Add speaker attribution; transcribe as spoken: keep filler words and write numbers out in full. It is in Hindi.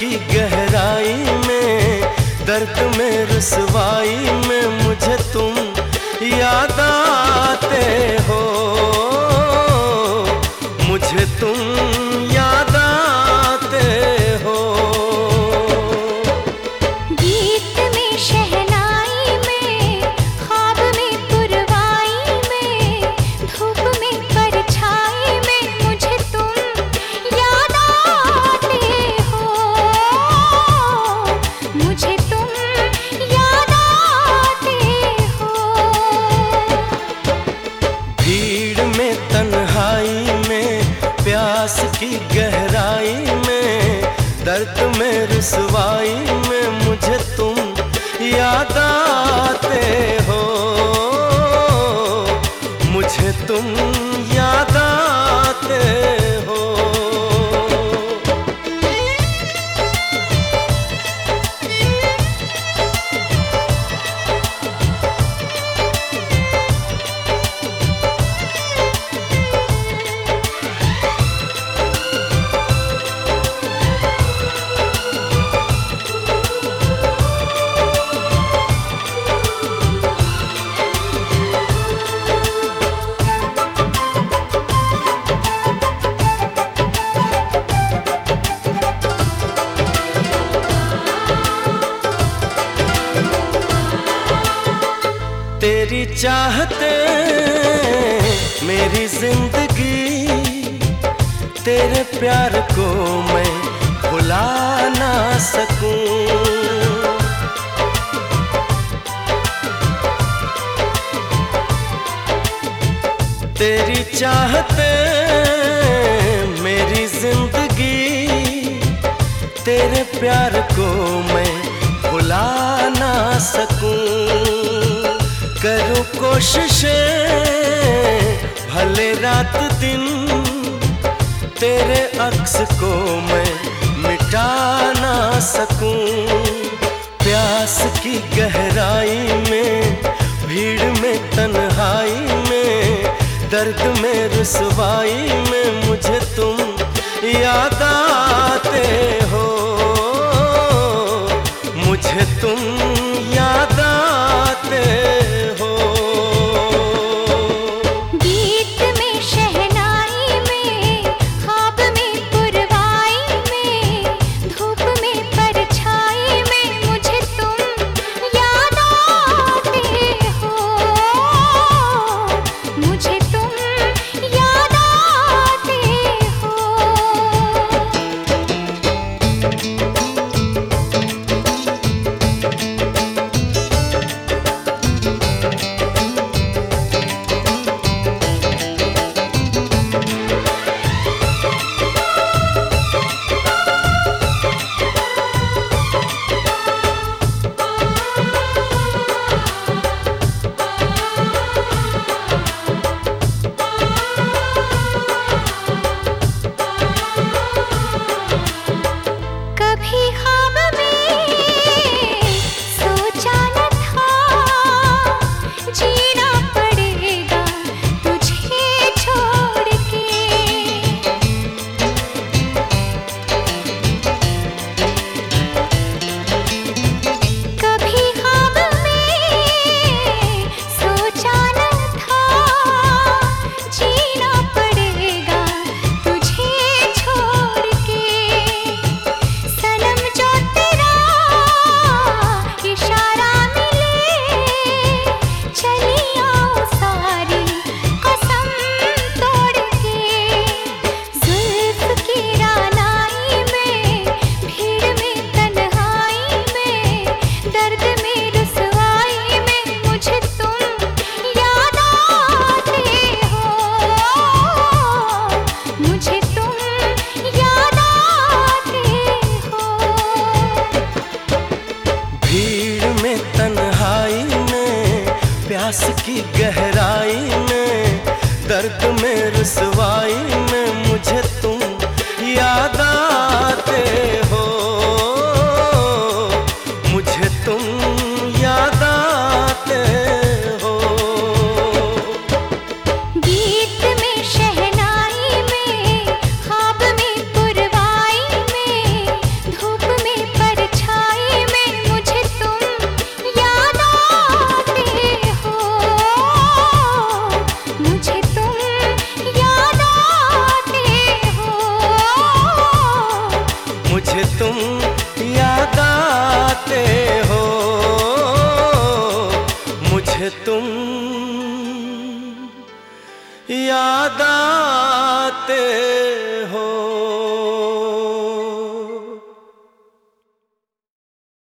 Speaker 1: की गहराई में, दर्द में रुसवाई में मुझे तुम याद आते हो, मुझे तुम याद आते हो।
Speaker 2: गीत में शहनाई में, ख्वाब में पुरवाई में, धूप में परछाई में मुझे तुम याद आते हो, मुझे तुम याद आते हो।
Speaker 1: भीड़ में तन्हाई में, प्यास की गहराई में, दर्द में रुसवाई में मुझे तुम याद आते हो, मुझे तुम याद आते हो। तेरी चाहते मेरी जिंदगी, तेरे प्यार को मैं भुला ना सकूं। तेरी चाहते मेरी जिंदगी, तेरे प्यार को मैं भुला ना सकूं। करूं कोशिशें भले रात दिन, तेरे अक्स को मैं मिटा ना सकूं। प्यास की गहराई में, भीड़ में तन्हाई में, दर्द में रुसवाई में मुझे तुम याद आते हो, मुझे तुम याद आते हो।
Speaker 2: गीत में शहनाई में, ख्वाब में पुरवाई में, धूप में परछाई में मुझे तुम याद आते हो, मुझे तुम याद आते हो। कभी ख्वाब में सोचा न था, जीना पड़ेगा तुझे छोड़ के। कभी ख्वाब में सोचा न था, जीना पड़ेगा तुझे छोड़ के। सनम जो तेरा इशारा मिले, चली आओ सारी कसम तोड़ के। जुल्फ की रानाई में, भीड़ में तन्हाई में, दर्द में रुसवाई में मुझे तुम याद आते हो, मुझे तुम याद आते हो।
Speaker 1: भीड़ में तन्हाई में, प्यास की गहराई में, दर्द में रुसवाई में मुझे तुम याद आते हो, मुझे तुम याद आते हो।
Speaker 2: गीत में शहनाई में, ख्वाब में पुरवाई में, धूप
Speaker 1: मुझे तुम